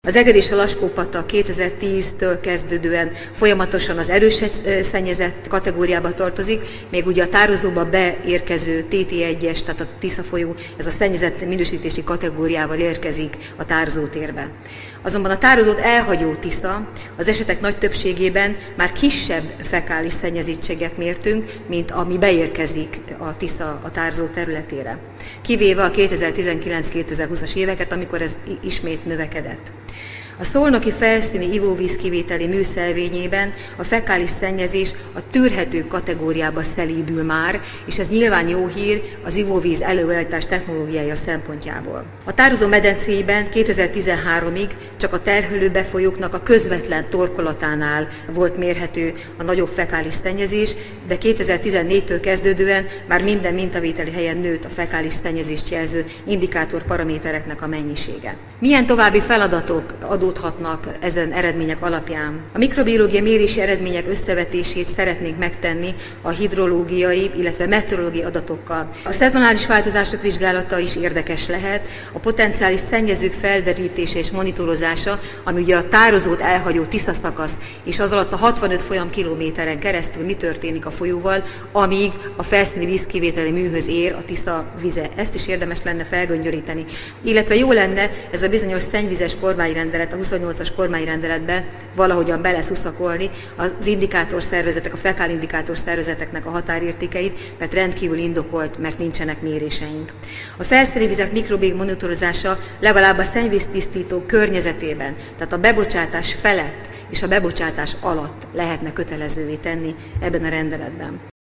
Az Eger és a Laskó-patak 2010-től kezdődően folyamatosan az erősen szennyezett kategóriába tartozik, még ugye a tározóba beérkező TT1-es, tehát a Tisza folyó, ez a szennyezett minősítési kategóriával érkezik a tározótérbe. Azonban a tározót elhagyó Tisza az esetek nagy többségében már kisebb fekális szennyezettséget mértünk, mint ami beérkezik a Tisza a tározó területére. Kivéve a 2019-2020-as éveket, amikor ez ismét növekedett. A szolnoki felszíni ivóvízkiviteli műszelvényében a fekális szennyezés a tűrhető kategóriába szelídül már, és ez nyilván jó hír az ivóvíz előállítás technológiája szempontjából. A tározó medencéiben 2013-ig csak a terhelő befolyóknak a közvetlen torkolatánál volt mérhető a nagyobb fekális szennyezés, de 2014-től kezdődően már minden mintavételi helyen nőtt a fekális szennyezést jelző indikátor paramétereknek a mennyisége. Milyen további feladatok adódhatnak ezen eredmények alapján? A mikrobiológiai mérési eredmények összevetését szeretnénk megtenni a hidrológiai, illetve meteorológiai adatokkal. A szezonális változások vizsgálata is érdekes lehet, a potenciális szennyezők felderítése és monitorozása, ami ugye a tározót elhagyó Tisza szakasz, és az alatt a 65 folyamkilométeren keresztül mi történik a folyóval, amíg a felszíni vízkivételi műhöz ér a Tisza vize. Ezt is érdemes lenne felgöngyöríteni. Illetve jó lenne ez a bizonyos szennyvizes kormányrendelet, a 28-as kormányrendeletben valahogyan beleszuszakolni az indikátorszervezetek, a fekálindikátorszervezeteknek a határértékeit, mert rendkívül indokolt, mert nincsenek méréseink. A felszíni vizek mikrobiológiai monitorozása legalább a szennyvíztisztító környezetében, tehát a bebocsátás felett és a bebocsátás alatt lehetne kötelezővé tenni ebben a rendeletben.